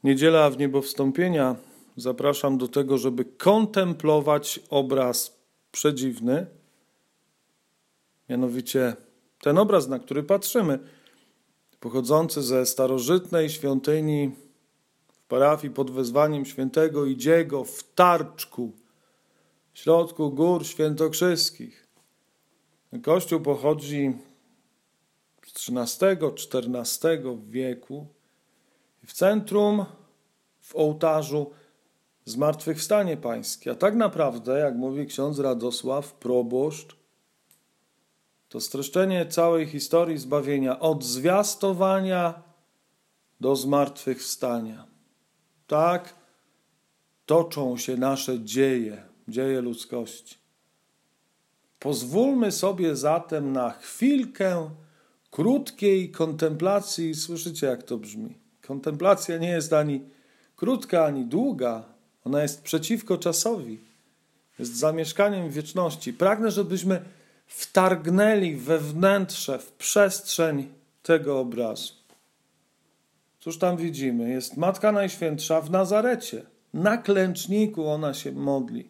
Niedziela Wniebowstąpienia zapraszam do tego, żeby kontemplować obraz przedziwny. Mianowicie ten obraz, na który patrzymy, pochodzący ze starożytnej świątyni w parafii pod wezwaniem świętego Idziego w Tarczku, w środku gór świętokrzyskich. Kościół pochodzi z XIII-XIV wieku. W centrum, w ołtarzu, zmartwychwstanie pańskie. A tak naprawdę, jak mówi ksiądz Radosław, proboszcz, to streszczenie całej historii zbawienia od zwiastowania do zmartwychwstania. Tak toczą się nasze dzieje ludzkości. Pozwólmy sobie zatem na chwilkę krótkiej kontemplacji. Słyszycie, jak to brzmi? Kontemplacja nie jest ani krótka, ani długa. Ona jest przeciwko czasowi. Jest zamieszkaniem wieczności. Pragnę, żebyśmy wtargnęli we wnętrze, w przestrzeń tego obrazu. Cóż tam widzimy? Jest Matka Najświętsza w Nazarecie. Na klęczniku ona się modli.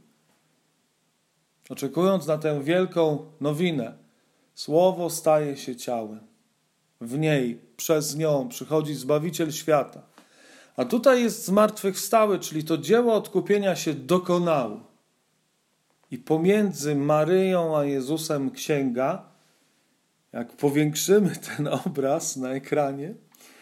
Oczekując na tę wielką nowinę, Słowo staje się ciałem. W niej, przez nią przychodzi Zbawiciel świata. A tutaj jest zmartwychwstały, czyli to dzieło odkupienia się dokonało. I pomiędzy Maryją a Jezusem księga, jak powiększymy ten obraz na ekranie,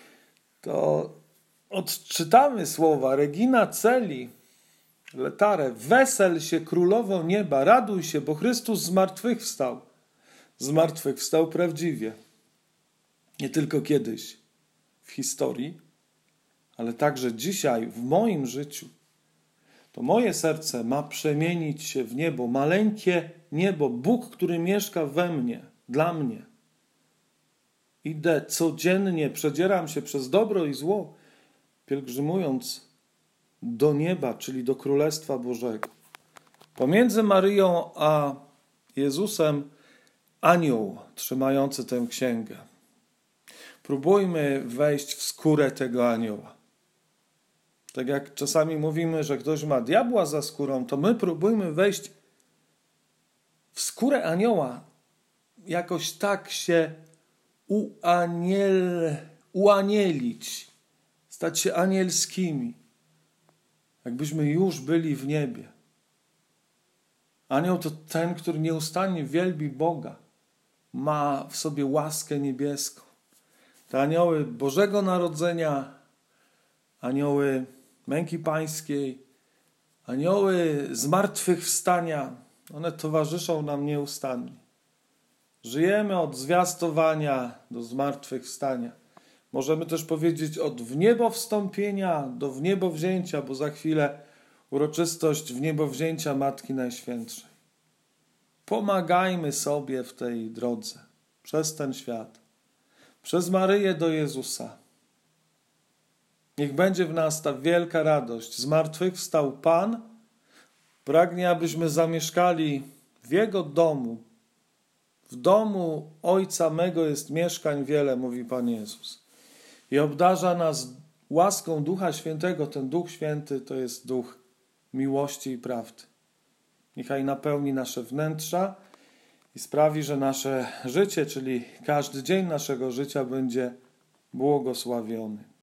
to odczytamy słowa Regina Coeli, Letare, wesel się królowo nieba, raduj się, bo Chrystus zmartwychwstał. Zmartwychwstał prawdziwie. Nie tylko kiedyś w historii, ale także dzisiaj w moim życiu. To moje serce ma przemienić się w niebo, maleńkie niebo, Bóg, który mieszka we mnie, dla mnie. Idę codziennie, przedzieram się przez dobro i zło, pielgrzymując do nieba, czyli do Królestwa Bożego. Pomiędzy Maryją a Jezusem anioł trzymający tę księgę. Próbujmy wejść w skórę tego anioła. Tak jak czasami mówimy, że ktoś ma diabła za skórą, to my próbujmy wejść w skórę anioła. Jakoś tak się uanielić. Stać się anielskimi. Jakbyśmy już byli w niebie. Anioł to ten, który nieustannie wielbi Boga. Ma w sobie łaskę niebieską. Te anioły Bożego Narodzenia, anioły męki pańskiej, anioły zmartwychwstania, one towarzyszą nam nieustannie. Żyjemy od zwiastowania do zmartwychwstania. Możemy też powiedzieć od wniebowstąpienia do wniebowzięcia, bo za chwilę uroczystość wniebowzięcia Matki Najświętszej. Pomagajmy sobie w tej drodze, przez ten świat, przez Maryję do Jezusa. Niech będzie w nas ta wielka radość. Zmartwychwstał Pan, pragnie, abyśmy zamieszkali w Jego domu. W domu Ojca mego jest mieszkań wiele, mówi Pan Jezus. I obdarza nas łaską Ducha Świętego. Ten Duch Święty to jest Duch miłości i prawdy. Niechaj napełni nasze wnętrza i sprawi, że nasze życie, czyli każdy dzień naszego życia będzie błogosławiony.